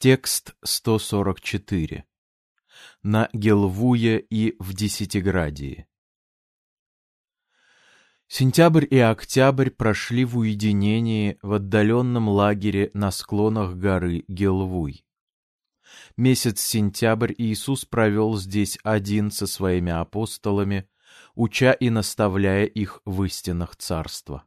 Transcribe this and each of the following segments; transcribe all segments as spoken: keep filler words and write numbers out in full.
Текст сто сорок четыре. На Гелвуе и в Десятиградии. Сентябрь и октябрь прошли в уединении в отдаленном лагере на склонах горы Гелвуй. Месяц сентябрь Иисус провел здесь один со своими апостолами, уча и наставляя их в истинах царства.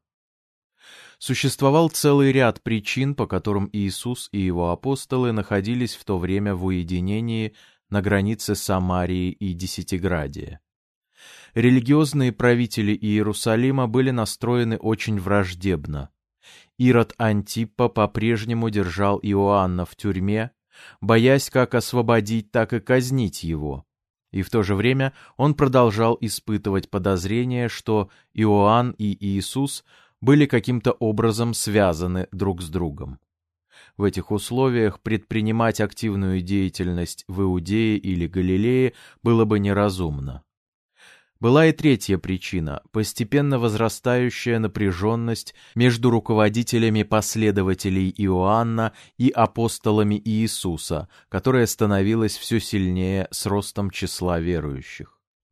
Существовал целый ряд причин, по которым Иисус и его апостолы находились в то время в уединении на границе Самарии и Десятиградия. Религиозные правители Иерусалима были настроены очень враждебно. Ирод Антиппа по-прежнему держал Иоанна в тюрьме, боясь как освободить, так и казнить его. И в то же время он продолжал испытывать подозрение, что Иоанн и Иисус были каким-то образом связаны друг с другом. В этих условиях предпринимать активную деятельность в Иудее или Галилее было бы неразумно. Была и третья причина – постепенно возрастающая напряженность между руководителями последователей Иоанна и апостолами Иисуса, которая становилась все сильнее с ростом числа верующих.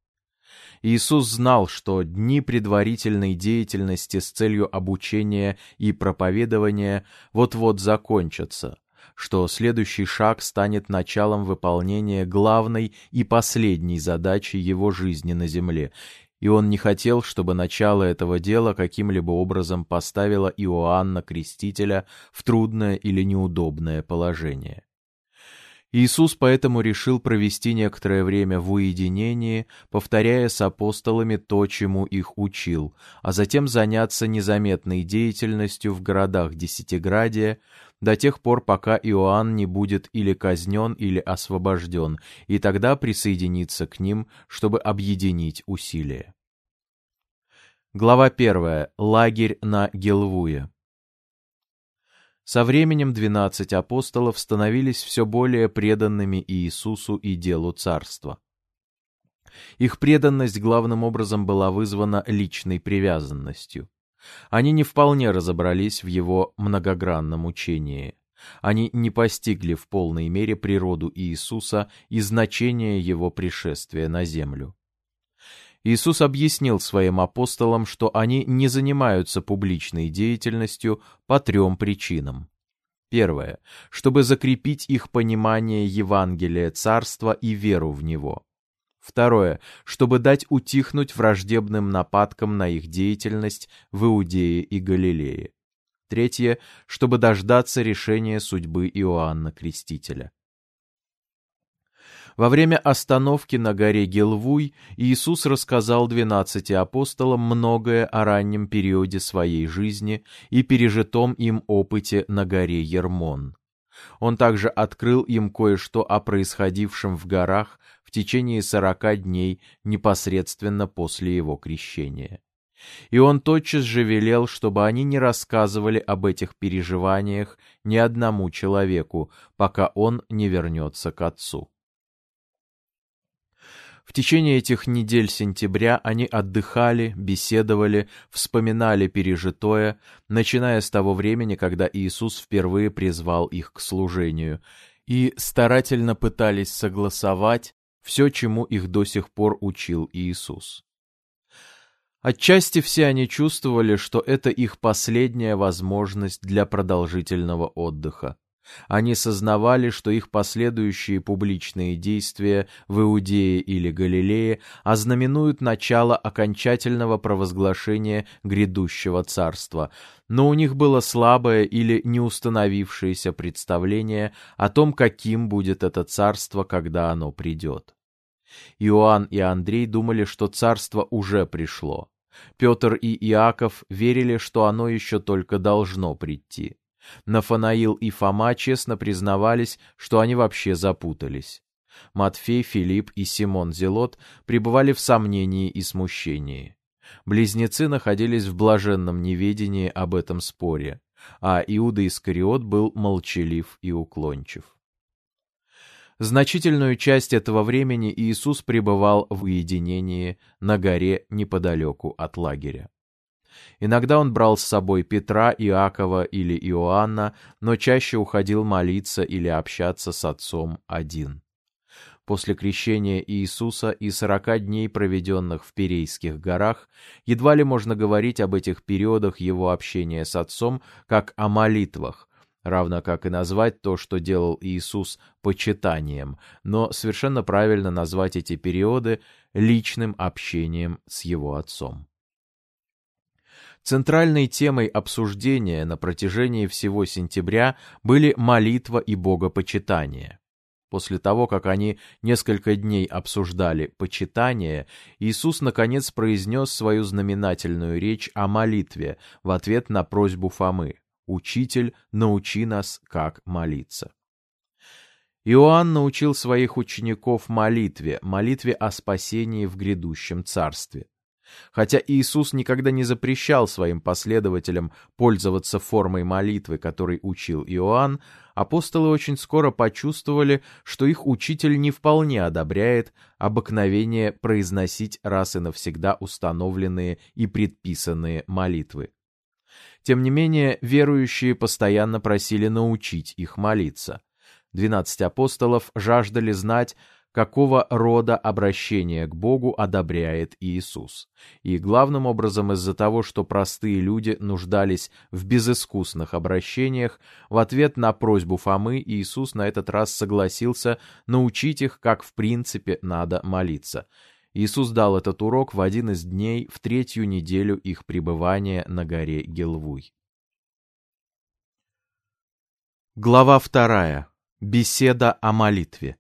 Иисус знал, что дни предварительной деятельности с целью обучения и проповедования вот-вот закончатся, что следующий шаг станет началом выполнения главной и последней задачи его жизни на земле, и он не хотел, чтобы начало этого дела каким-либо образом поставило Иоанна Крестителя в трудное или неудобное положение. Иисус поэтому решил провести некоторое время в уединении, повторяя с апостолами то, чему их учил, а затем заняться незаметной деятельностью в городах Десятиградия до тех пор, пока Иоанн не будет или казнен, или освобожден, и тогда присоединиться к ним, чтобы объединить усилия. Глава первая. Лагерь на Гелвуе. Со временем двенадцать апостолов становились все более преданными Иисусу и делу царства. Их преданность главным образом была вызвана личной привязанностью. Они не вполне разобрались в его многогранном учении. Они не постигли в полной мере природу Иисуса и значение его пришествия на землю. Иисус объяснил своим апостолам, что они не занимаются публичной деятельностью по трем причинам. Первое. Чтобы закрепить их понимание Евангелия Царства и веру в него. Второе. Чтобы дать утихнуть враждебным нападкам на их деятельность в Иудее и Галилее. Третье. Чтобы дождаться решения судьбы Иоанна Крестителя. Во время остановки на горе Гелвуй Иисус рассказал двенадцати апостолам многое о раннем периоде своей жизни и пережитом им опыте на горе Ермон. Он также открыл им кое-что о происходившем в горах в течение сорока дней непосредственно после его крещения. И он тотчас же велел, чтобы они не рассказывали об этих переживаниях ни одному человеку, пока он не вернется к Отцу. В течение этих недель сентября они отдыхали, беседовали, вспоминали пережитое, начиная с того времени, когда Иисус впервые призвал их к служению, и старательно пытались согласовать все, чему их до сих пор учил Иисус. Отчасти все они чувствовали, что это их последняя возможность для продолжительного отдыха. Они сознавали, что их последующие публичные действия в Иудее или Галилее ознаменуют начало окончательного провозглашения грядущего царства, но у них было слабое или не установившееся представление о том, каким будет это царство, когда оно придет. Иоанн и Андрей думали, что царство уже пришло. Петр и Иаков верили, что оно еще только должно прийти. Нафанаил и Фома честно признавались, что они вообще запутались. Матфей, Филипп и Симон Зелот пребывали в сомнении и смущении. Близнецы находились в блаженном неведении об этом споре, а Иуда Искариот был молчалив и уклончив. Значительную часть этого времени Иисус пребывал в уединении на горе неподалеку от лагеря. Иногда он брал с собой Петра, Иакова или Иоанна, но чаще уходил молиться или общаться с Отцом один. После крещения Иисуса и сорока дней, проведенных в Перейских горах, едва ли можно говорить об этих периодах его общения с Отцом как о молитвах, равно как и назвать то, что делал Иисус, почитанием, но совершенно правильно назвать эти периоды личным общением с его Отцом. Центральной темой обсуждения на протяжении всего сентября были молитва и богопочитание. После того, как они несколько дней обсуждали почитание, Иисус наконец произнес свою знаменательную речь о молитве в ответ на просьбу Фомы: «Учитель, научи нас, как молиться». Иоанн научил своих учеников молитве, молитве о спасении в грядущем царстве. Хотя Иисус никогда не запрещал своим последователям пользоваться формой молитвы, которой учил Иоанн, апостолы очень скоро почувствовали, что их учитель не вполне одобряет обыкновение произносить раз и навсегда установленные и предписанные молитвы. Тем не менее, верующие постоянно просили научить их молиться. Двенадцать апостолов жаждали знать, какого рода обращение к Богу одобряет Иисус. И главным образом из-за того, что простые люди нуждались в безыскусных обращениях, в ответ на просьбу Фомы Иисус на этот раз согласился научить их, как в принципе надо молиться. Иисус дал этот урок в один из дней в третью неделю их пребывания на горе Гилвуй. Глава вторая. Беседа о молитве.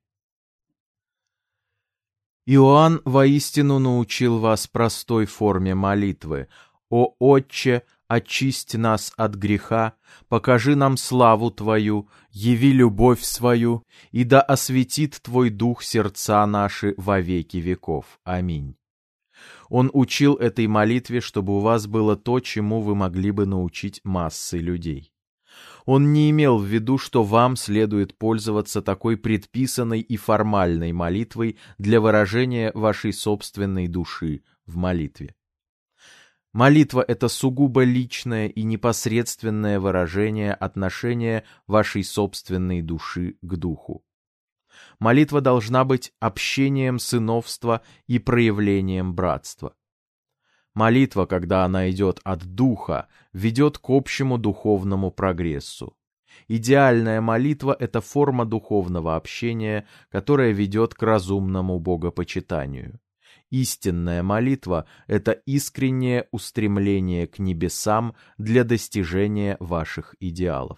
Иоанн воистину научил вас простой форме молитвы: «О Отче, очисти нас от греха, покажи нам славу Твою, яви любовь свою, и да осветит Твой Дух сердца наши во веки веков. Аминь». Он учил этой молитве, чтобы у вас было то, чему вы могли бы научить массы людей. Он не имел в виду, что вам следует пользоваться такой предписанной и формальной молитвой для выражения вашей собственной души в молитве. Молитва — это сугубо личное и непосредственное выражение отношения вашей собственной души к Духу. Молитва должна быть общением сыновства и проявлением братства. Молитва, когда она идет от Духа, ведет к общему духовному прогрессу. Идеальная молитва — это форма духовного общения, которая ведет к разумному богопочитанию. Истинная молитва — это искреннее устремление к небесам для достижения ваших идеалов.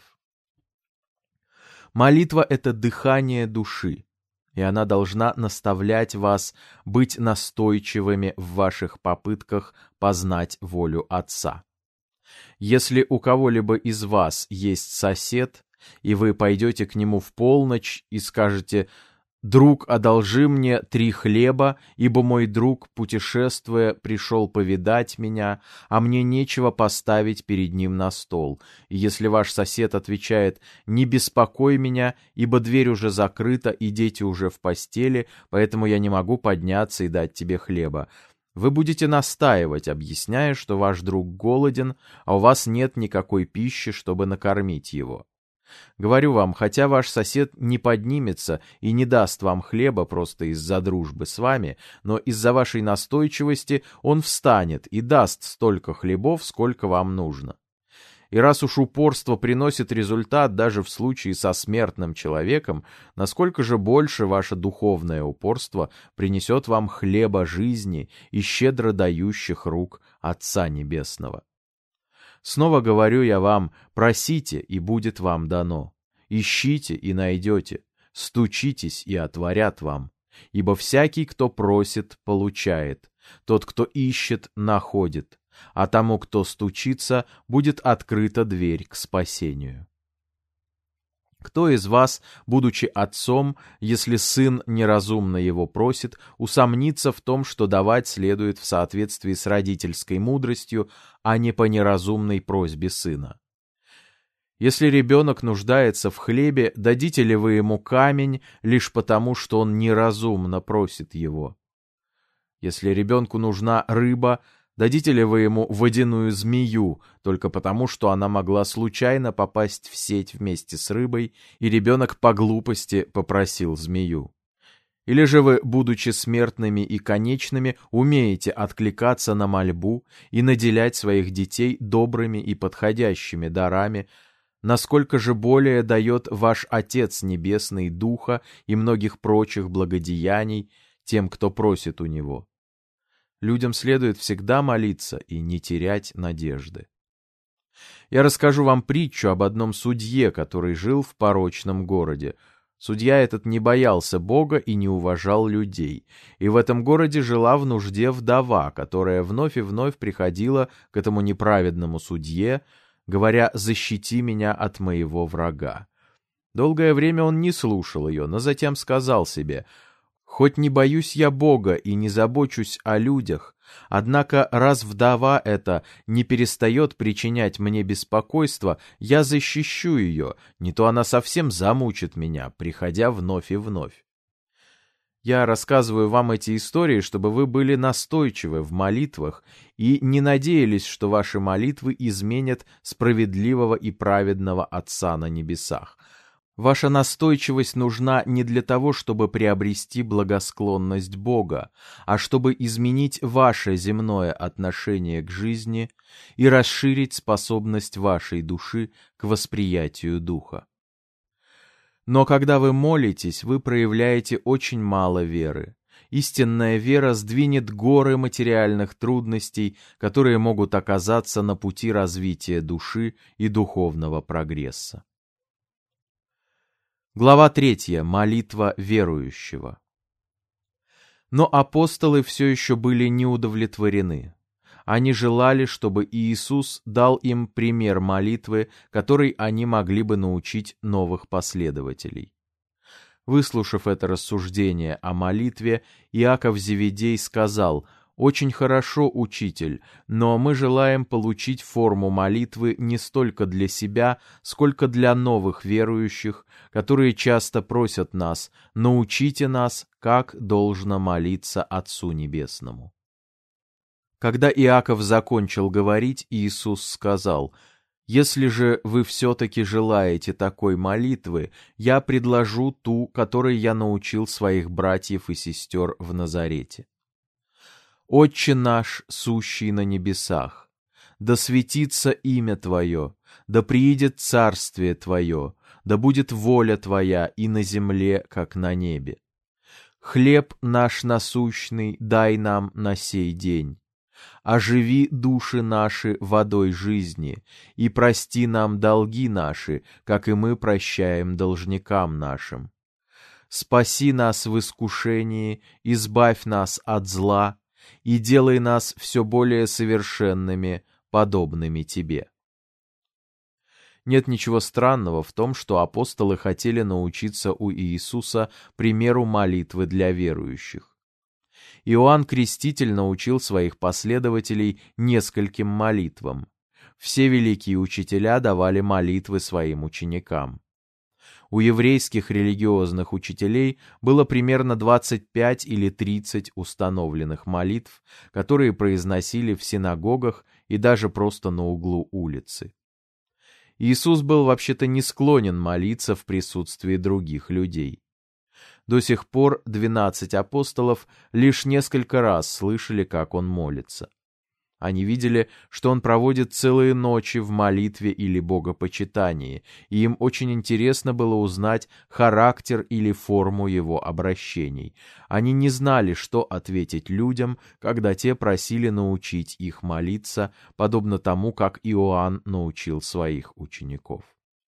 Молитва — это дыхание души, и она должна наставлять вас быть настойчивыми в ваших попытках познать волю Отца. Если у кого-либо из вас есть сосед, и вы пойдете к нему в полночь и скажете: «Друг, одолжи мне три хлеба, ибо мой друг, путешествуя, пришел повидать меня, а мне нечего поставить перед ним на стол». И если ваш сосед отвечает: «Не беспокой меня, ибо дверь уже закрыта, и дети уже в постели, поэтому я не могу подняться и дать тебе хлеба», вы будете настаивать, объясняя, что ваш друг голоден, а у вас нет никакой пищи, чтобы накормить его. Говорю вам, хотя ваш сосед не поднимется и не даст вам хлеба просто из-за дружбы с вами, но из-за вашей настойчивости он встанет и даст столько хлебов, сколько вам нужно. И раз уж упорство приносит результат даже в случае со смертным человеком, насколько же больше ваше духовное упорство принесет вам хлеба жизни и щедро дающих рук Отца Небесного. Снова говорю я вам: просите, и будет вам дано. Ищите, и найдете. Стучитесь, и отворят вам. Ибо всякий, кто просит, получает. Тот, кто ищет, находит. А тому, кто стучится, будет открыта дверь к спасению. Кто из вас, будучи отцом, если сын неразумно его просит, усомнится в том, что давать следует в соответствии с родительской мудростью, а не по неразумной просьбе сына? Если ребенок нуждается в хлебе, дадите ли вы ему камень лишь потому, что он неразумно просит его? Если ребенку нужна рыба, Дадите ли вы ему водяную змею, только потому, что она могла случайно попасть в сеть вместе с рыбой, и ребенок по глупости попросил змею? Или же вы, будучи смертными и конечными, умеете откликаться на мольбу и наделять своих детей добрыми и подходящими дарами, насколько же более дает ваш Отец Небесный Духа и многих прочих благодеяний тем, кто просит у Него? Людям следует всегда молиться и не терять надежды. Я расскажу вам притчу об одном судье, который жил в порочном городе. Судья этот не боялся Бога и не уважал людей, и в этом городе жила в нужде вдова, которая вновь и вновь приходила к этому неправедному судье, говоря: «Защити меня от моего врага». Долгое время он не слушал ее, но затем сказал себе: «Хоть не боюсь я Бога и не забочусь о людях, однако раз вдова эта не перестает причинять мне беспокойство, я защищу ее, не то она совсем замучит меня, приходя вновь и вновь». Я рассказываю вам эти истории, чтобы вы были настойчивы в молитвах и не надеялись, что ваши молитвы изменят справедливого и праведного Отца на небесах. Ваша настойчивость нужна не для того, чтобы приобрести благосклонность Бога, а чтобы изменить ваше земное отношение к жизни и расширить способность вашей души к восприятию Духа. Но когда вы молитесь, вы проявляете очень мало веры. Истинная вера сдвинет горы материальных трудностей, которые могут оказаться на пути развития души и духовного прогресса. Глава третья. Молитва верующего. Но апостолы все еще были не удовлетворены. Они желали, чтобы Иисус дал им пример молитвы, которой они могли бы научить новых последователей. Выслушав это рассуждение о молитве, Иаков Зеведей сказал: «Очень хорошо, учитель, но мы желаем получить форму молитвы не столько для себя, сколько для новых верующих, которые часто просят нас: научите нас, как должно молиться Отцу Небесному». Когда Иаков закончил говорить, Иисус сказал: «Если же вы все-таки желаете такой молитвы, я предложу ту, которой я научил своих братьев и сестер в Назарете. Отче наш, сущий на небесах, да светится имя Твое, да приидет царствие Твое, да будет воля Твоя и на земле, как на небе. Хлеб наш насущный дай нам на сей день. Оживи души наши водой жизни, и прости нам долги наши, как и мы прощаем должникам нашим. Спаси нас в искушении, избавь нас от зла, и делай нас все более совершенными, подобными Тебе». Нет ничего странного в том, что апостолы хотели научиться у Иисуса примеру молитвы для верующих. Иоанн Креститель научил своих последователей нескольким молитвам. Все великие учителя давали молитвы своим ученикам. У еврейских религиозных учителей было примерно двадцать пять или тридцать установленных молитв, которые произносили в синагогах и даже просто на углу улицы. Иисус был вообще-то не склонен молиться в присутствии других людей. До сих пор двенадцать апостолов лишь несколько раз слышали, как он молится. Они видели, что он проводит целые ночи в молитве или богопочитании, и им очень интересно было узнать характер или форму его обращений. Они не знали, что ответить людям, когда те просили научить их молиться, подобно тому, как Иоанн научил своих учеников.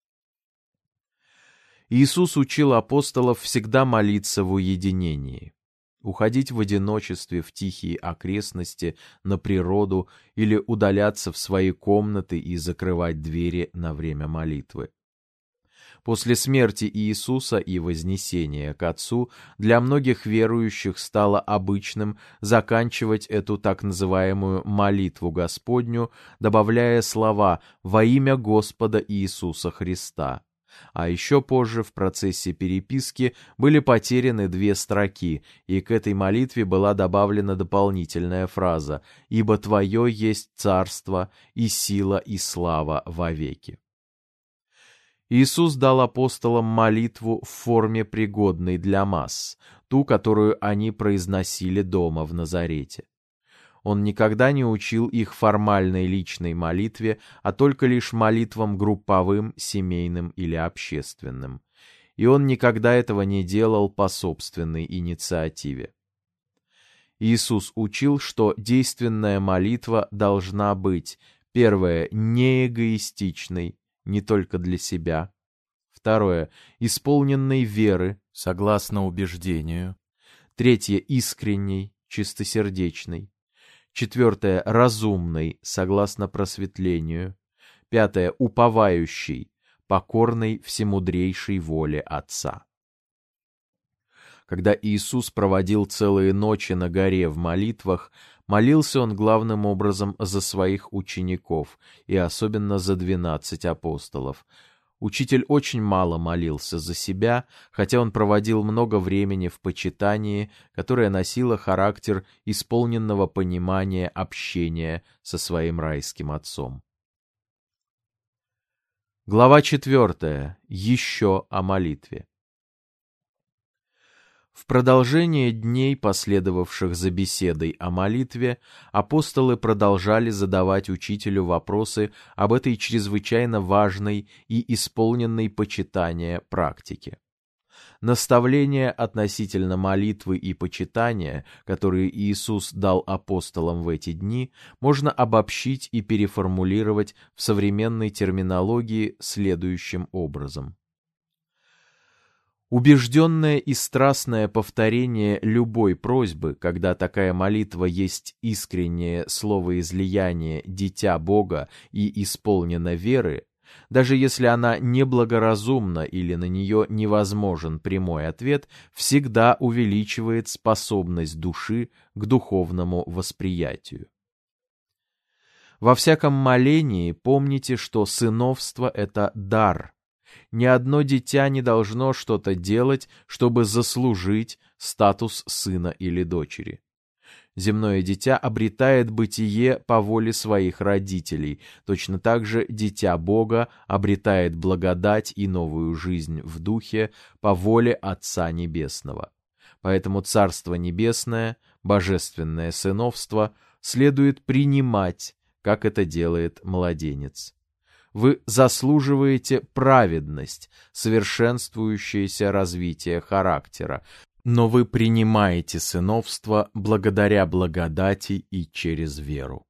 Иисус учил апостолов всегда молиться в уединении, уходить в одиночестве в тихие окрестности, на природу или удаляться в свои комнаты и закрывать двери на время молитвы. После смерти Иисуса и вознесения к Отцу для многих верующих стало обычным заканчивать эту так называемую молитву Господню, добавляя слова «во имя Господа Иисуса Христа». А еще позже в процессе переписки были потеряны две строки, и к этой молитве была добавлена дополнительная фраза «Ибо Твое есть царство, и сила, и слава вовеки». Иисус дал апостолам молитву в форме, пригодной для масс, ту, которую они произносили дома в Назарете. Он никогда не учил их формальной личной молитве, а только лишь молитвам групповым, семейным или общественным. И он никогда этого не делал по собственной инициативе. Иисус учил, что действенная молитва должна быть, первое, не эгоистичной, не только для себя. Второе, исполненной веры, согласно убеждению. Третье, искренней, чистосердечной. Четвертое, разумной, согласно просветлению. Пятое, уповающей, покорной всемудрейшей воле Отца. Когда Иисус проводил целые ночи на горе в молитвах, молился он главным образом за своих учеников, и особенно за двенадцать апостолов. Учитель очень мало молился за себя, хотя он проводил много времени в почитании, которое носило характер исполненного понимания общения со своим райским Отцом. Глава четвертая. Еще о молитве. В продолжение дней, последовавших за беседой о молитве, апостолы продолжали задавать учителю вопросы об этой чрезвычайно важной и исполненной почитания практике. Наставления относительно молитвы и почитания, которые Иисус дал апостолам в эти дни, можно обобщить и переформулировать в современной терминологии следующим образом. Убежденное и страстное повторение любой просьбы, когда такая молитва есть искреннее словоизлияние «дитя Бога» и исполнена веры, даже если она неблагоразумна или на нее невозможен прямой ответ, всегда увеличивает способность души к духовному восприятию. Во всяком молении помните, что сыновство — это дар. Ни одно дитя не должно что-то делать, чтобы заслужить статус сына или дочери. Земное дитя обретает бытие по воле своих родителей, точно так же дитя Бога обретает благодать и новую жизнь в духе по воле Отца Небесного. Поэтому Царство Небесное, божественное сыновство, следует принимать, как это делает младенец. Вы заслуживаете праведность, совершенствующееся развитие характера, но вы принимаете сыновство благодаря благодати и через веру.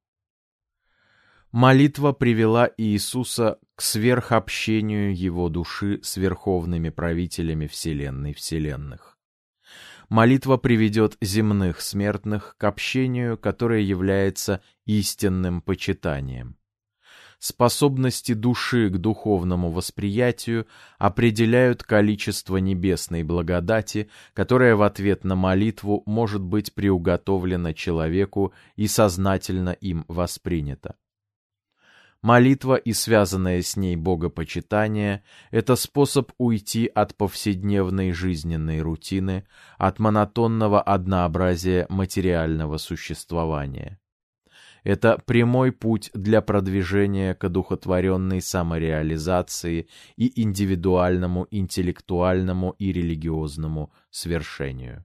Молитва привела Иисуса к сверхобщению его души с верховными правителями вселенной вселенных. Молитва приведет земных смертных к общению, которое является истинным почитанием. Способности души к духовному восприятию определяют количество небесной благодати, которая в ответ на молитву может быть приуготовлена человеку и сознательно им воспринята. Молитва и связанное с ней богопочитание — это способ уйти от повседневной жизненной рутины, от монотонного однообразия материального существования. Это прямой путь для продвижения к одухотворенной самореализации и индивидуальному, интеллектуальному и религиозному свершению.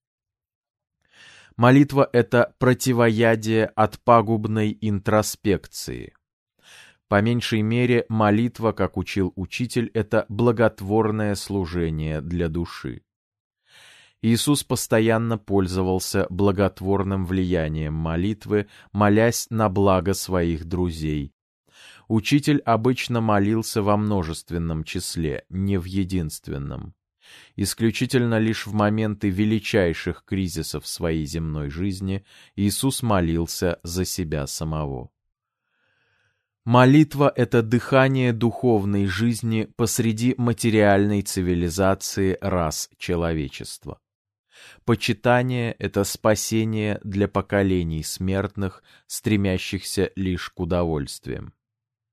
Молитва — это противоядие от пагубной интроспекции. По меньшей мере, молитва, как учил учитель, это благотворное служение для души. Иисус постоянно пользовался благотворным влиянием молитвы, молясь на благо своих друзей. Учитель обычно молился во множественном числе, не в единственном. Исключительно лишь в моменты величайших кризисов своей земной жизни Иисус молился за себя самого. Молитва — это дыхание духовной жизни посреди материальной цивилизации рас человечества. Почитание — это спасение для поколений смертных, стремящихся лишь к удовольствиям.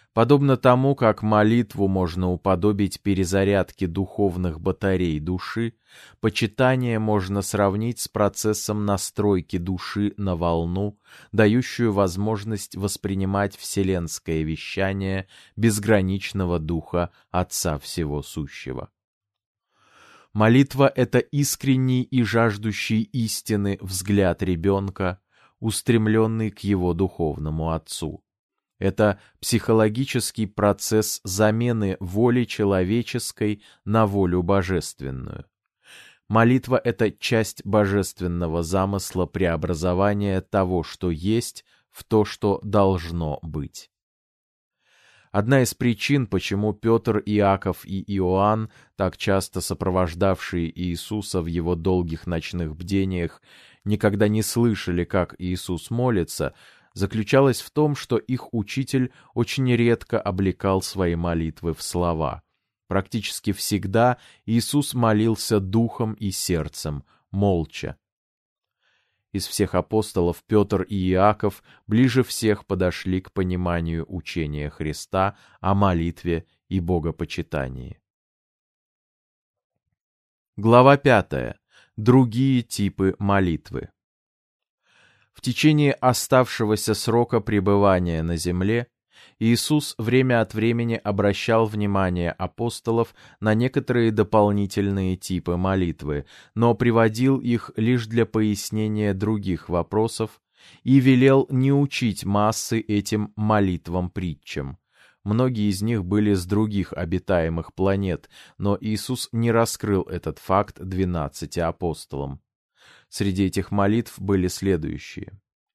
Подобно тому, как молитву можно уподобить перезарядке духовных батарей души, почитание можно сравнить с процессом настройки души на волну, дающую возможность воспринимать вселенское вещание безграничного Духа Отца Всего Сущего. Молитва — это искренний и жаждущий истины взгляд ребенка, устремленный к его духовному отцу. Это психологический процесс замены воли человеческой на волю божественную. Молитва — это часть божественного замысла преобразования того, что есть, в то, что должно быть. Одна из причин, почему Петр, Иаков и Иоанн, так часто сопровождавшие Иисуса в его долгих ночных бдениях, никогда не слышали, как Иисус молится, заключалась в том, что их учитель очень редко облекал свои молитвы в слова. Практически всегда Иисус молился духом и сердцем, молча. Из всех апостолов Петр и Иаков ближе всех подошли к пониманию учения Христа о молитве и богопочитании. Глава пятая. Другие типы молитвы. В течение оставшегося срока пребывания на земле Иисус время от времени обращал внимание апостолов на некоторые дополнительные типы молитвы, но приводил их лишь для пояснения других вопросов и велел не учить массы этим молитвам-притчам. Многие из них были с других обитаемых планет, но Иисус не раскрыл этот факт двенадцати апостолам. Среди этих молитв были следующие.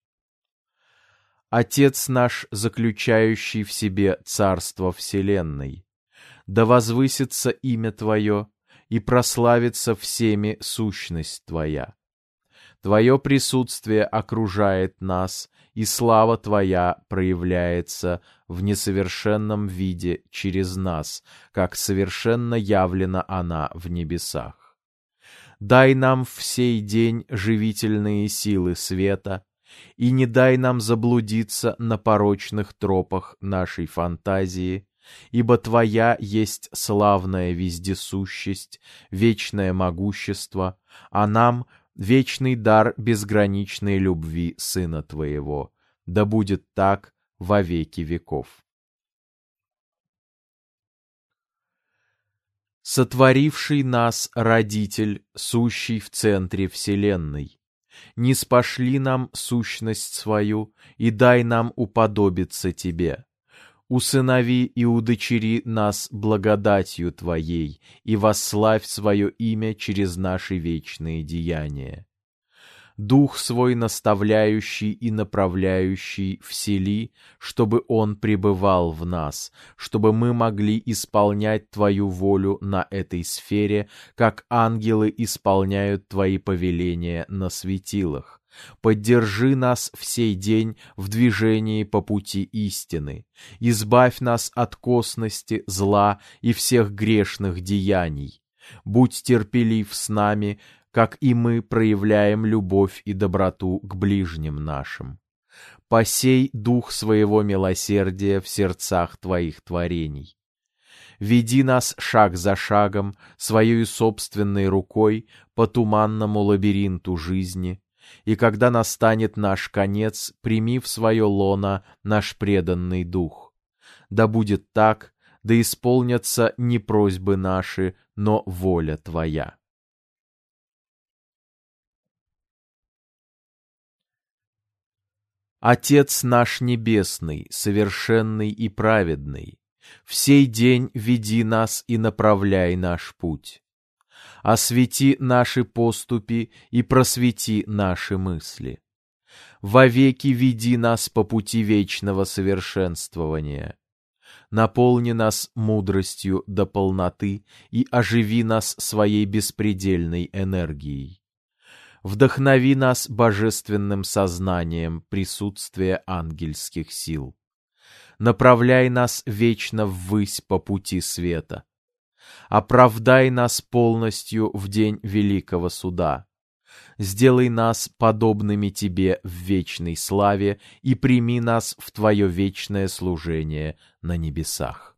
«Отец наш, заключающий в себе царство вселенной, да возвысится имя Твое, и прославится всеми сущность Твоя. Твое присутствие окружает нас, и слава Твоя проявляется в несовершенном виде через нас, как совершенно явлена она в небесах. Дай нам в сей день живительные силы света, и не дай нам заблудиться на порочных тропах нашей фантазии, ибо Твоя есть славная вездесущесть, вечное могущество, а нам вечный дар безграничной любви Сына Твоего. Да будет так во веки веков». Сотворивший нас Родитель, сущий в центре вселенной, ниспошли нам сущность свою и дай нам уподобиться Тебе. Усынови и удочери нас благодатью Твоей и восславь свое имя через наши вечные деяния. Дух свой наставляющий и направляющий всели, чтобы Он пребывал в нас, чтобы мы могли исполнять Твою волю на этой сфере, как ангелы исполняют Твои повеления на светилах. Поддержи нас в сей день в движении по пути истины. Избавь нас от косности, зла и всех грешных деяний. Будь терпелив с нами, как и мы проявляем любовь и доброту к ближним нашим. Посей дух своего милосердия в сердцах Твоих творений. Веди нас шаг за шагом, своей собственной рукой, по туманному лабиринту жизни, и когда настанет наш конец, прими в свое лоно наш преданный дух. Да будет так, да исполнятся не просьбы наши, но воля Твоя. Отец наш небесный, совершенный и праведный, в сей день веди нас и направляй наш путь. Освети наши поступи и просвети наши мысли. Вовеки веди нас по пути вечного совершенствования. Наполни нас мудростью до полноты и оживи нас своей беспредельной энергией. Вдохнови нас божественным сознанием присутствия ангельских сил. Направляй нас вечно ввысь по пути света. Оправдай нас полностью в день великого суда. Сделай нас подобными Тебе в вечной славе и прими нас в Твое вечное служение на небесах.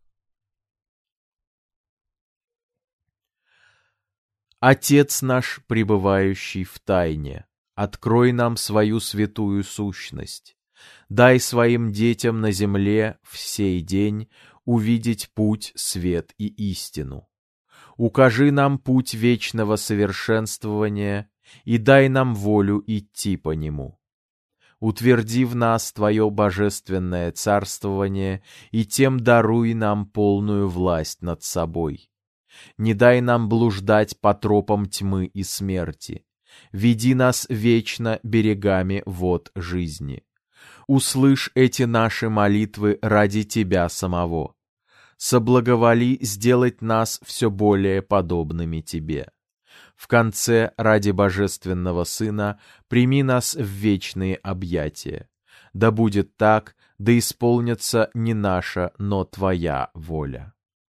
Отец наш, пребывающий в тайне, открой нам свою святую сущность. Дай своим детям на земле в сей день увидеть путь, свет и истину. Укажи нам путь вечного совершенствования и дай нам волю идти по нему. Утверди в нас Твое божественное царствование и тем даруй нам полную власть над собой. Не дай нам блуждать по тропам тьмы и смерти. Веди нас вечно берегами вод жизни. Услышь эти наши молитвы ради Тебя самого. Соблаговоли сделать нас все более подобными Тебе. В конце, ради Божественного Сына, прими нас в вечные объятия. Да будет так, да исполнится не наша, но Твоя воля.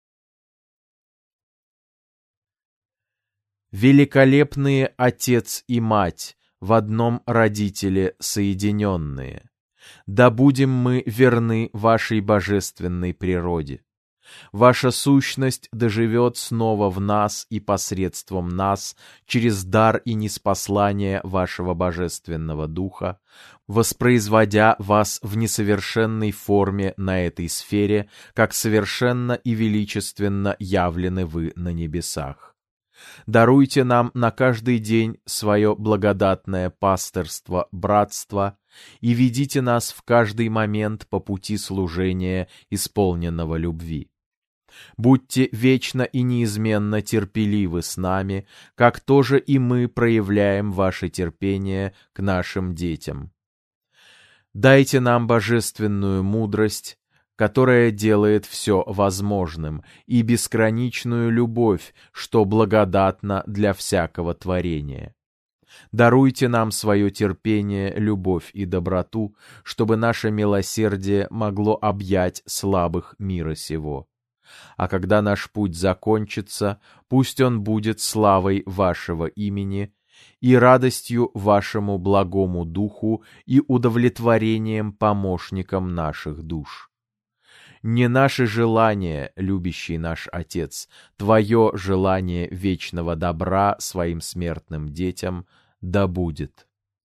Великолепные Отец и Мать, в одном Родителе соединенные, да будем мы верны Вашей божественной природе. Ваша сущность доживет снова в нас и посредством нас, через дар и ниспослание Вашего Божественного Духа, воспроизводя Вас в несовершенной форме на этой сфере, как совершенно и величественно явлены Вы на небесах. Даруйте нам на каждый день свое благодатное пастырство, братство, и ведите нас в каждый момент по пути служения, исполненного любви. Будьте вечно и неизменно терпеливы с нами, как тоже и мы проявляем ваше терпение к нашим детям. Дайте нам божественную мудрость, которая делает все возможным, и безграничную любовь, что благодатно для всякого творения. Даруйте нам свое терпение, любовь и доброту, чтобы наше милосердие могло объять слабых мира сего. А когда наш путь закончится, пусть он будет славой вашего имени и радостью вашему благому духу и удовлетворением помощникам наших душ. Не наше желание, любящий наш Отец, Твое желание вечного добра своим смертным детям да будет.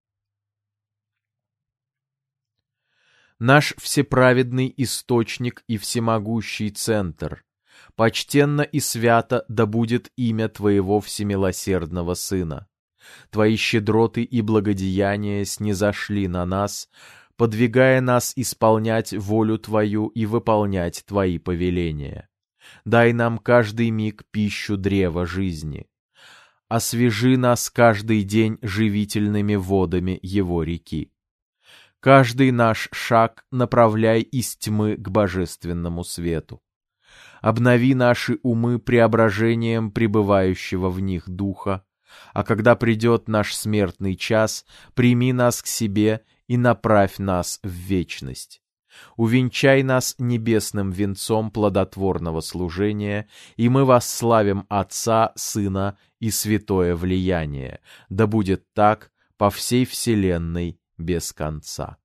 Наш всеправедный источник и всемогущий центр, почтенно и свято да будет имя Твоего всемилосердного Сына. Твои щедроты и благодеяния снизошли на нас, подвигая нас исполнять волю Твою и выполнять Твои повеления. Дай нам каждый миг пищу древа жизни. Освежи нас каждый день живительными водами Его реки. Каждый наш шаг направляй из тьмы к божественному свету. Обнови наши умы преображением пребывающего в них Духа, а когда придет наш смертный час, прими нас к себе и направь нас в вечность. Увенчай нас небесным венцом плодотворного служения, и мы восславим Отца, Сына и Святое Влияние. Да будет так по всей вселенной без конца.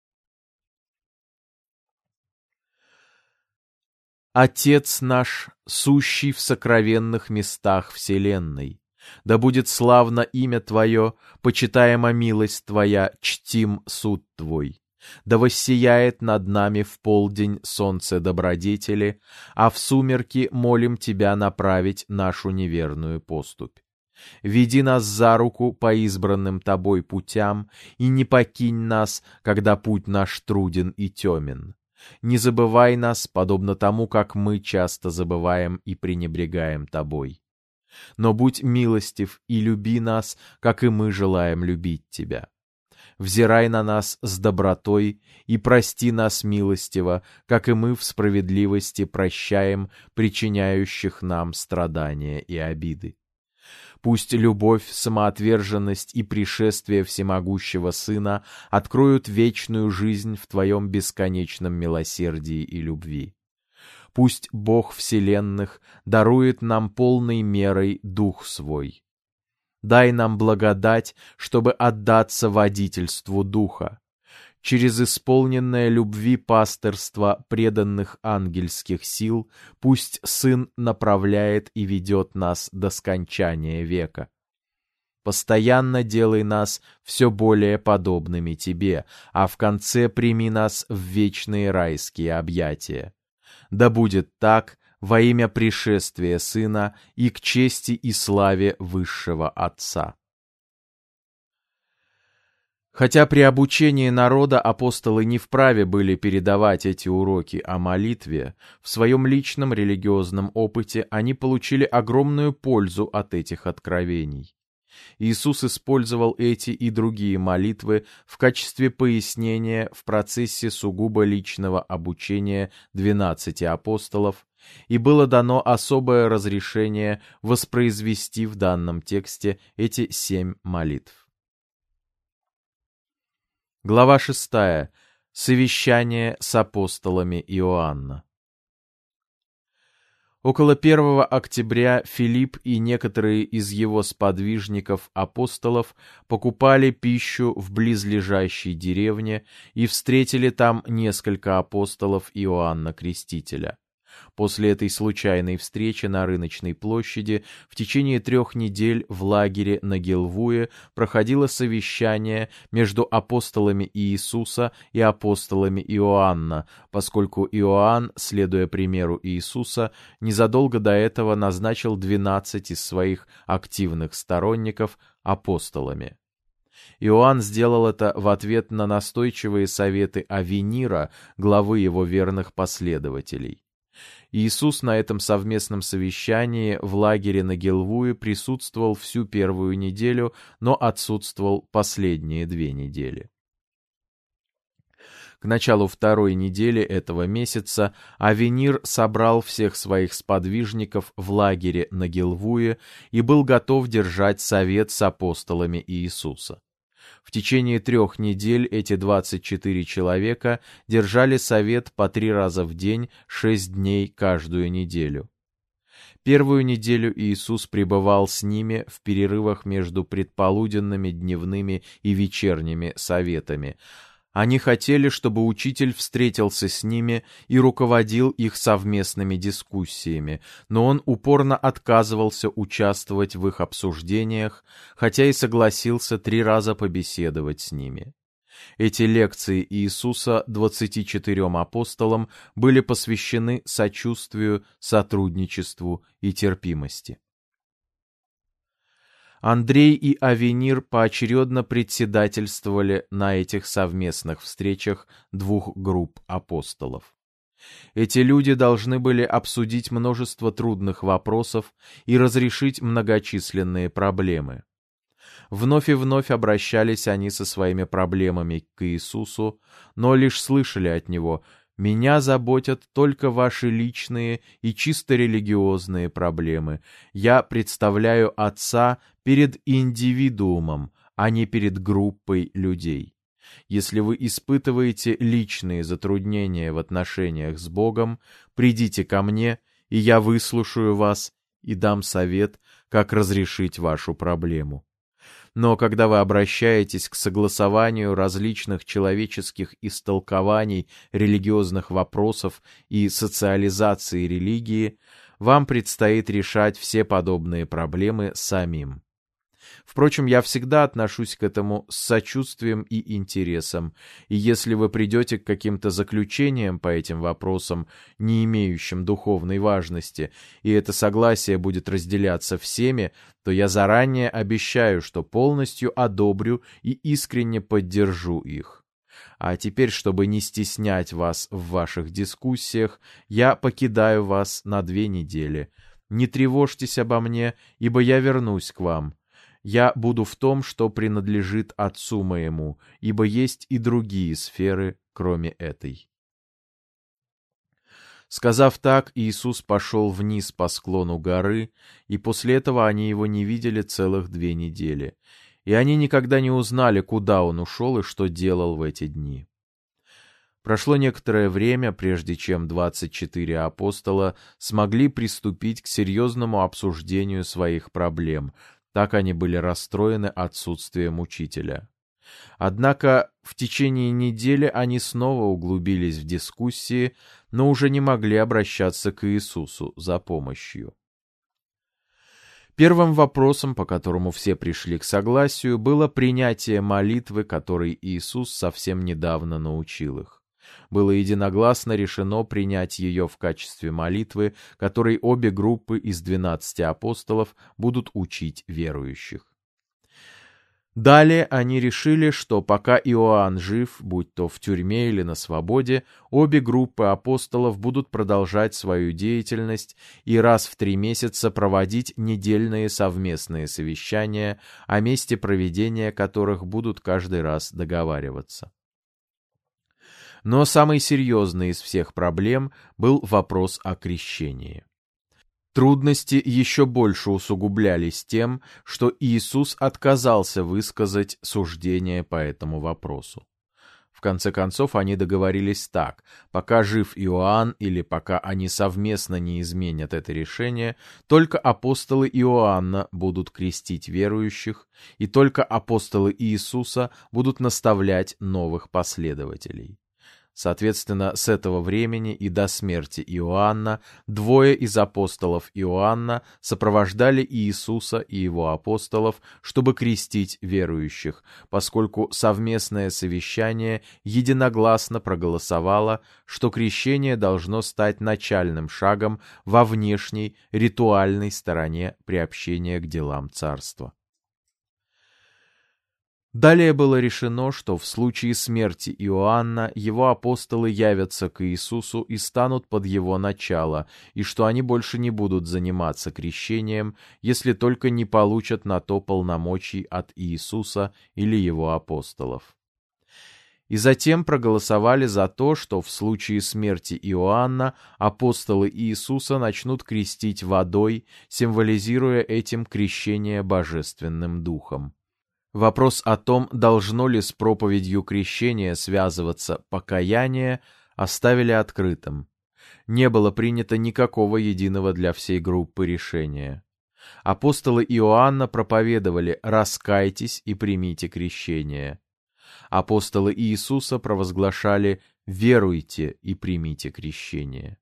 Отец наш, сущий в сокровенных местах вселенной, да будет славно имя Твое, почитаема милость Твоя, чтим суд Твой. Да воссияет над нами в полдень солнце добродетели, а в сумерки молим Тебя направить нашу неверную поступь. Веди нас за руку по избранным Тобой путям и не покинь нас, когда путь наш труден и темен. Не забывай нас, подобно тому, как мы часто забываем и пренебрегаем Тобой. Но будь милостив и люби нас, как и мы желаем любить Тебя. Взирай на нас с добротой и прости нас милостиво, как и мы в справедливости прощаем причиняющих нам страдания и обиды. Пусть любовь, самоотверженность и пришествие всемогущего Сына откроют вечную жизнь в Твоем бесконечном милосердии и любви. Пусть Бог вселенных дарует нам полной мерой Дух Свой. дай нам благодать, чтобы отдаться водительству Духа. Через исполненное любви пастырство преданных ангельских сил пусть Сын направляет и ведет нас до скончания века. Постоянно делай нас все более подобными Тебе, а в конце прими нас в вечные райские объятия. Да будет так во имя пришествия Сына и к чести и славе Высшего Отца. Хотя при обучении народа апостолы не вправе были передавать эти уроки о молитве, в своем личном религиозном опыте они получили огромную пользу от этих откровений. Иисус использовал эти и другие молитвы в качестве пояснения в процессе сугубо личного обучения двенадцати апостолов, и было дано особое разрешение воспроизвести в данном тексте эти семь молитв. Глава шестая. Совещание с апостолами Иоанна. Около первого октября Филипп и некоторые из его сподвижников-апостолов покупали пищу в близлежащей деревне и встретили там несколько апостолов Иоанна Крестителя. После этой случайной встречи на рыночной площади в течение трех недель в лагере на Гелвуе проходило совещание между апостолами Иисуса и апостолами Иоанна, поскольку Иоанн, следуя примеру Иисуса, незадолго до этого назначил двенадцать из своих активных сторонников апостолами. Иоанн сделал это в ответ на настойчивые советы Авенира, главы его верных последователей. Иисус на этом совместном совещании в лагере на Гелвуе присутствовал всю первую неделю, но отсутствовал последние две недели. К началу второй недели этого месяца Авенир собрал всех своих сподвижников в лагере на Гелвуе и был готов держать совет с апостолами Иисуса. В течение трех недель эти двадцать четыре человека держали совет по три раза в день, шесть дней каждую неделю. Первую неделю Иисус пребывал с ними в перерывах между предполуденными, дневными и вечерними советами. Они хотели, чтобы учитель встретился с ними и руководил их совместными дискуссиями, но он упорно отказывался участвовать в их обсуждениях, хотя и согласился три раза побеседовать с ними. Эти лекции Иисуса двадцати четырем апостолам были посвящены сочувствию, сотрудничеству и терпимости. Андрей и Авенир поочередно председательствовали на этих совместных встречах двух групп апостолов. Эти люди должны были обсудить множество трудных вопросов и разрешить многочисленные проблемы. Вновь и вновь обращались они со своими проблемами к Иисусу, но лишь слышали от Него: «Меня заботят только ваши личные и чисто религиозные проблемы. Я представляю Отца перед индивидуумом, а не перед группой людей. Если вы испытываете личные затруднения в отношениях с Богом, придите ко мне, и я выслушаю вас и дам совет, как разрешить вашу проблему». Но когда вы обращаетесь к согласованию различных человеческих истолкований религиозных вопросов и социализации религии, вам предстоит решать все подобные проблемы самим. Впрочем, я всегда отношусь к этому с сочувствием и интересом, и если вы придете к каким-то заключениям по этим вопросам, не имеющим духовной важности, и это согласие будет разделяться всеми, то я заранее обещаю, что полностью одобрю и искренне поддержу их. А теперь, чтобы не стеснять вас в ваших дискуссиях, я покидаю вас на две недели. Не тревожьтесь обо мне, ибо я вернусь к вам. Я буду в том, что принадлежит Отцу моему, ибо есть и другие сферы, кроме этой». Сказав так, Иисус пошел вниз по склону горы, и после этого они его не видели целых две недели, и они никогда не узнали, куда он ушел и что делал в эти дни. Прошло некоторое время, прежде чем двадцать четыре апостола смогли приступить к серьезному обсуждению своих проблем, Так они были расстроены отсутствием учителя. Однако в течение недели они снова углубились в дискуссии, но уже не могли обращаться к Иисусу за помощью. Первым вопросом, по которому все пришли к согласию, было принятие молитвы, которой Иисус совсем недавно научил их. Было единогласно решено принять ее в качестве молитвы, которой обе группы из двенадцати апостолов будут учить верующих. Далее они решили, что пока Иоанн жив, будь то в тюрьме или на свободе, обе группы апостолов будут продолжать свою деятельность и раз в три месяца проводить недельные совместные совещания, о месте проведения которых будут каждый раз договариваться. Но самый серьезный из всех проблем был вопрос о крещении. Трудности еще больше усугублялись тем, что Иисус отказался высказать суждение по этому вопросу. В конце концов, они договорились так: пока жив Иоанн или пока они совместно не изменят это решение, только апостолы Иоанна будут крестить верующих, и только апостолы Иисуса будут наставлять новых последователей. Соответственно, с этого времени и до смерти Иоанна двое из апостолов Иоанна сопровождали Иисуса и его апостолов, чтобы крестить верующих, поскольку совместное совещание единогласно проголосовало, что крещение должно стать начальным шагом во внешней ритуальной стороне приобщения к делам царства. Далее было решено, что в случае смерти Иоанна его апостолы явятся к Иисусу и станут под его начало, и что они больше не будут заниматься крещением, если только не получат на то полномочий от Иисуса или его апостолов. И затем проголосовали за то, что в случае смерти Иоанна апостолы Иисуса начнут крестить водой, символизируя этим крещение Божественным Духом. Вопрос о том, должно ли с проповедью крещения связываться покаяние, оставили открытым. Не было принято никакого единого для всей группы решения. Апостолы Иоанна проповедовали «раскайтесь и примите крещение». Апостолы Иисуса провозглашали «веруйте и примите крещение».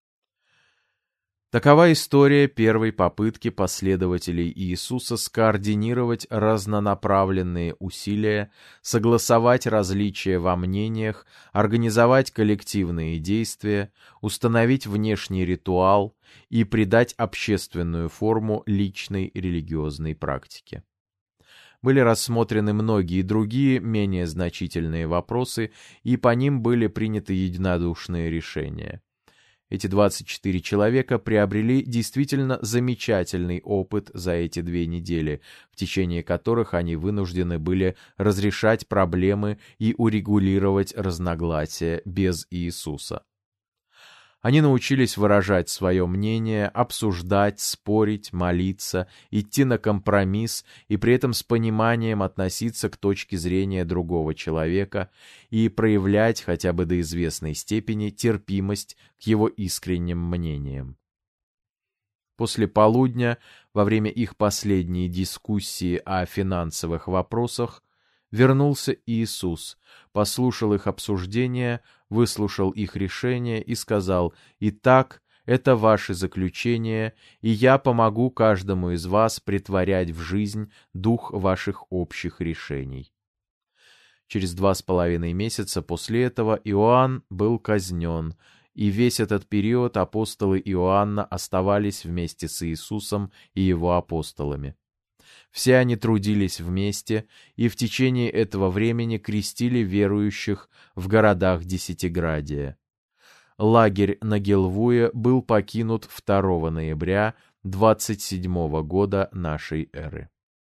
Такова история первой попытки последователей Иисуса скоординировать разнонаправленные усилия, согласовать различия во мнениях, организовать коллективные действия, установить внешний ритуал и придать общественную форму личной религиозной практике. Были рассмотрены многие другие, менее значительные вопросы, и по ним были приняты единодушные решения. Эти двадцать четыре человека приобрели действительно замечательный опыт за эти две недели, в течение которых они вынуждены были разрешать проблемы и урегулировать разногласия без Иисуса. Они научились выражать свое мнение, обсуждать, спорить, молиться, идти на компромисс и при этом с пониманием относиться к точке зрения другого человека и проявлять хотя бы до известной степени терпимость к его искренним мнениям. После полудня, во время их последней дискуссии о финансовых вопросах, вернулся Иисус, послушал их обсуждения, выслушал их решение и сказал: «Итак, это ваши заключения, и я помогу каждому из вас претворять в жизнь дух ваших общих решений». Через два с половиной месяца после этого Иоанн был казнен, и весь этот период апостолы Иоанна оставались вместе с Иисусом и его апостолами. Все они трудились вместе и в течение этого времени крестили верующих в городах Десятиградия. Лагерь на Гелвуе был покинут второго ноября двадцать седьмого года нашей эры.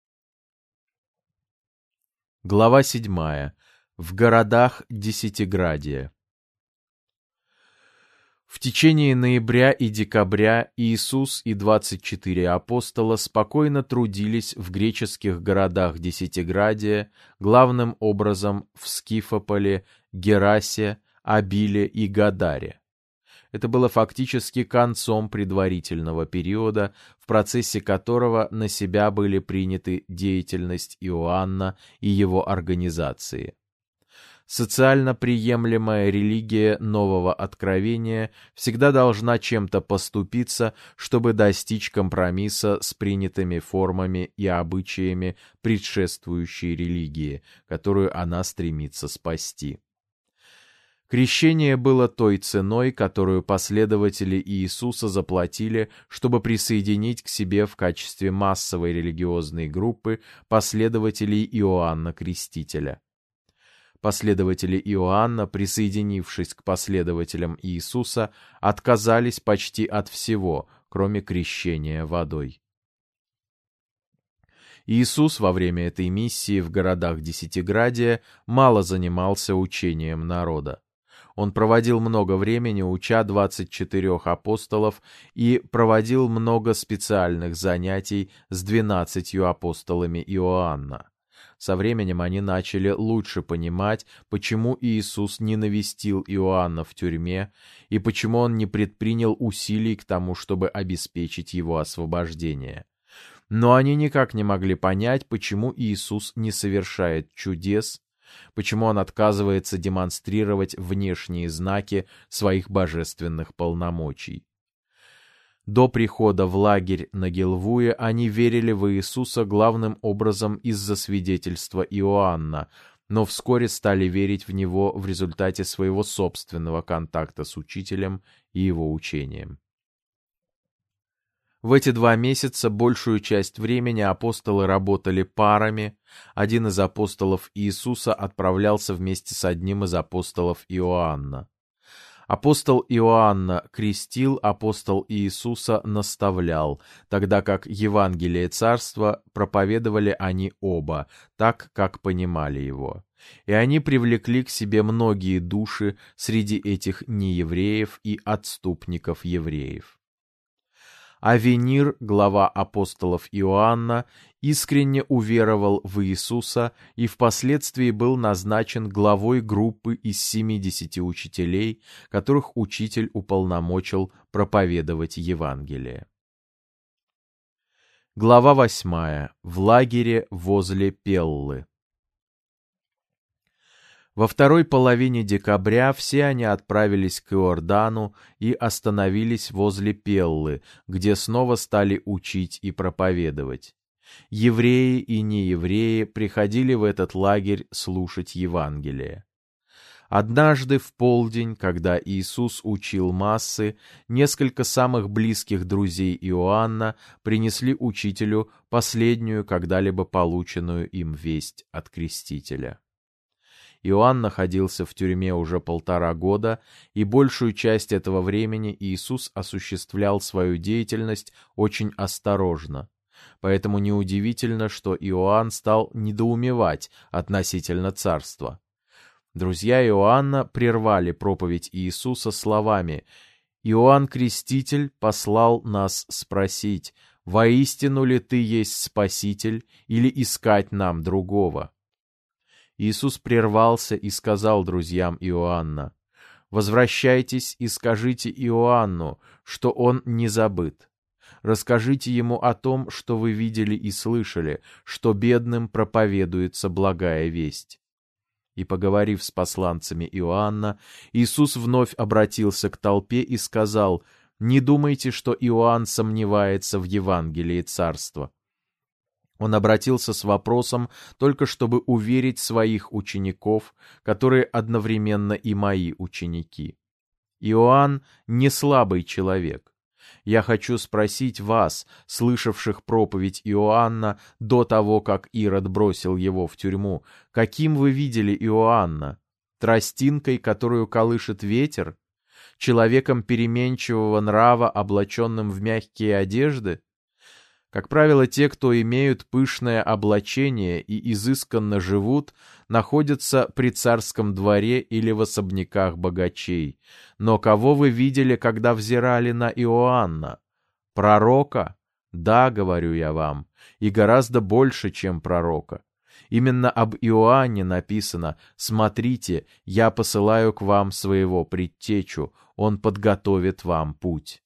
Глава седьмая. В городах Десятиградия. В течение ноября и декабря Иисус и двадцать четыре апостола спокойно трудились в греческих городах Десятиградия, главным образом в Скифополе, Герасе, Абиле и Гадаре. Это было фактически концом предварительного периода, в процессе которого на себя были приняты деятельность Иоанна и его организации. Социально приемлемая религия нового откровения всегда должна чем-то поступиться, чтобы достичь компромисса с принятыми формами и обычаями предшествующей религии, которую она стремится спасти. Крещение было той ценой, которую последователи Иисуса заплатили, чтобы присоединить к себе в качестве массовой религиозной группы последователей Иоанна Крестителя. Последователи Иоанна, присоединившись к последователям Иисуса, отказались почти от всего, кроме крещения водой. Иисус во время этой миссии в городах Десятиградия мало занимался учением народа. Он проводил много времени, уча двадцать четырех апостолов, и проводил много специальных занятий с двенадцатью апостолами Иоанна. Со временем они начали лучше понимать, почему Иисус не навестил Иоанна в тюрьме и почему он не предпринял усилий к тому, чтобы обеспечить его освобождение. Но они никак не могли понять, почему Иисус не совершает чудес, почему он отказывается демонстрировать внешние знаки своих божественных полномочий. До прихода в лагерь на Гелвуе они верили в Иисуса главным образом из-за свидетельства Иоанна, но вскоре стали верить в Него в результате своего собственного контакта с Учителем и Его учением. В эти два месяца большую часть времени апостолы работали парами. Один из апостолов Иисуса отправлялся вместе с одним из апостолов Иоанна. Апостол Иоанна крестил, апостол Иисуса наставлял, тогда как Евангелие Царства проповедовали они оба, так, как понимали его. И они привлекли к себе многие души среди этих неевреев и отступников евреев. Авенир, глава апостолов Иоанна, искренне уверовал в Иисуса и впоследствии был назначен главой группы из семидесяти учителей, которых учитель уполномочил проповедовать Евангелие. Глава восьмая. В лагере возле Пеллы. Во второй половине декабря все они отправились к Иордану и остановились возле Пеллы, где снова стали учить и проповедовать. Евреи и неевреи приходили в этот лагерь слушать Евангелие. Однажды в полдень, когда Иисус учил массы, несколько самых близких друзей Иоанна принесли учителю последнюю когда-либо полученную им весть от Крестителя. Иоанн находился в тюрьме уже полтора года, и большую часть этого времени Иисус осуществлял свою деятельность очень осторожно. Поэтому неудивительно, что Иоанн стал недоумевать относительно царства. Друзья Иоанна прервали проповедь Иисуса словами: «Иоанн Креститель послал нас спросить, воистину ли ты есть Спаситель или искать нам другого?» Иисус прервался и сказал друзьям Иоанна: «Возвращайтесь и скажите Иоанну, что он не забыт. Расскажите ему о том, что вы видели и слышали, что бедным проповедуется благая весть». И, поговорив с посланцами Иоанна, Иисус вновь обратился к толпе и сказал: «Не думайте, что Иоанн сомневается в Евангелии Царства». Он обратился с вопросом только чтобы уверить своих учеников, которые одновременно и мои ученики. Иоанн не слабый человек. Я хочу спросить вас, слышавших проповедь Иоанна до того, как Ирод бросил его в тюрьму, каким вы видели Иоанна? Тростинкой, которую колышет ветер? Человеком переменчивого нрава, облаченным в мягкие одежды? Как правило, те, кто имеют пышное облачение и изысканно живут, находятся при царском дворе или в особняках богачей. Но кого вы видели, когда взирали на Иоанна? Пророка? Да, говорю я вам, и гораздо больше, чем пророка. Именно об Иоанне написано: «Смотрите, я посылаю к вам своего предтечу, Он подготовит вам путь.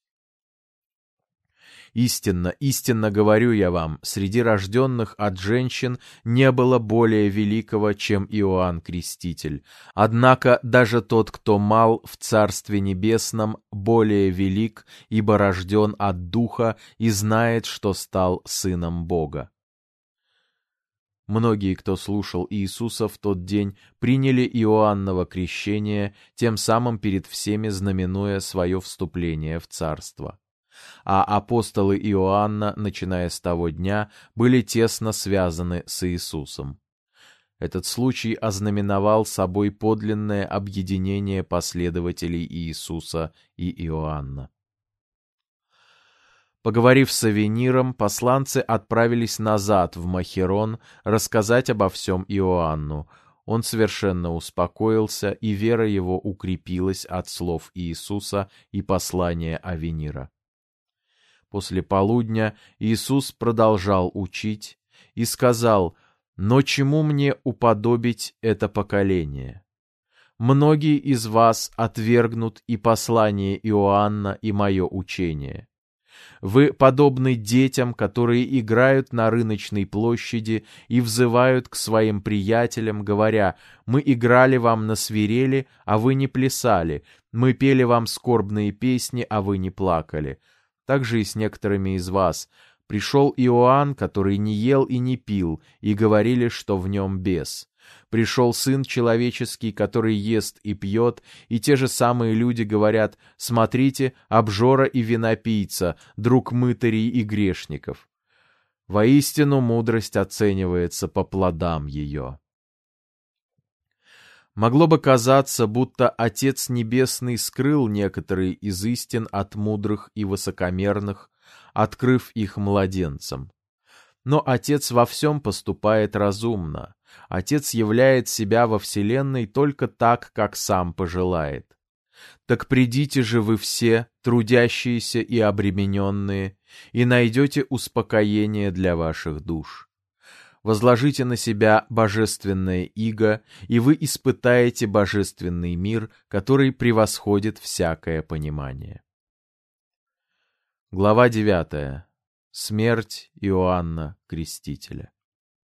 Истинно, истинно говорю я вам, среди рожденных от женщин не было более великого, чем Иоанн Креститель. Однако даже тот, кто мал в Царстве Небесном, более велик, ибо рожден от Духа и знает, что стал сыном Бога. Многие, кто слушал Иисуса в тот день, приняли Иоанново крещение, тем самым перед всеми знаменуя свое вступление в Царство. А апостолы Иоанна, начиная с того дня, были тесно связаны с Иисусом. Этот случай ознаменовал собой подлинное объединение последователей Иисуса и Иоанна. Поговорив с Авениром, посланцы отправились назад в Махерон рассказать обо всем Иоанну. Он совершенно успокоился, и вера его укрепилась от слов Иисуса и послания Авенира. После полудня Иисус продолжал учить и сказал: «Но чему мне уподобить это поколение? Многие из вас отвергнут и послание Иоанна, и мое учение. Вы подобны детям, которые играют на рыночной площади и взывают к своим приятелям, говоря: «Мы играли вам на свирели, а вы не плясали, мы пели вам скорбные песни, а вы не плакали». Так же и с некоторыми из вас. Пришел Иоанн, который не ел и не пил, и говорили, что в нем бес. Пришел Сын Человеческий, который ест и пьет, и те же самые люди говорят: «Смотрите, обжора и винопийца, друг мытарей и грешников». Воистину мудрость оценивается по плодам ее. Могло бы казаться, будто Отец Небесный скрыл некоторые из истин от мудрых и высокомерных, открыв их младенцам. Но Отец во всем поступает разумно. Отец являет себя во вселенной только так, как сам пожелает. Так придите же вы все, трудящиеся и обремененные, и найдете успокоение для ваших душ. Возложите на себя божественное иго, и вы испытаете божественный мир, который превосходит всякое понимание. Глава девятая. Смерть Иоанна Крестителя.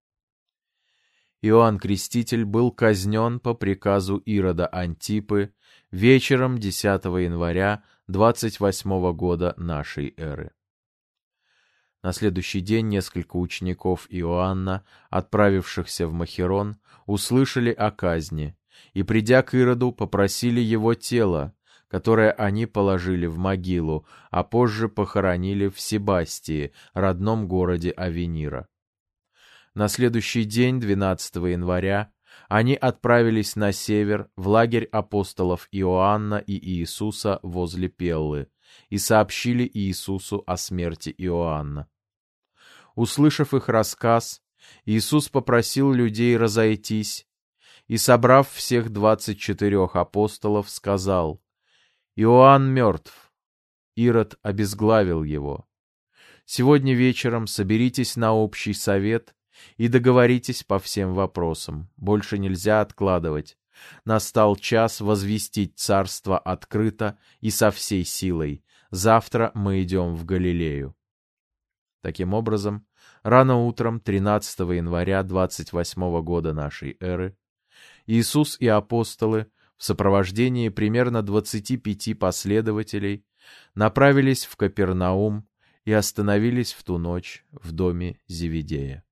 Иоанн Креститель был казнен по приказу Ирода Антипы вечером десятого января двадцать восьмого года нашей эры. На следующий день несколько учеников Иоанна, отправившихся в Махерон, услышали о казни и, придя к Ироду, попросили его тело, которое они положили в могилу, а позже похоронили в Себастии, родном городе Авенира. На следующий день, двенадцатого января, они отправились на север, в лагерь апостолов Иоанна и Иисуса возле Пеллы, и сообщили Иисусу о смерти Иоанна. Услышав их рассказ, Иисус попросил людей разойтись, и, собрав всех двадцать четырех апостолов, сказал: «Иоанн мертв, Ирод обезглавил его. Сегодня вечером соберитесь на общий совет и договоритесь по всем вопросам. Больше нельзя откладывать. Настал час возвестить царство открыто и со всей силой. Завтра мы идем в Галилею». Таким образом, рано утром тринадцатого января двадцать восьмого года нашей эры Иисус и апостолы в сопровождении примерно двадцати пяти последователей направились в Капернаум и остановились в ту ночь в доме Зеведея.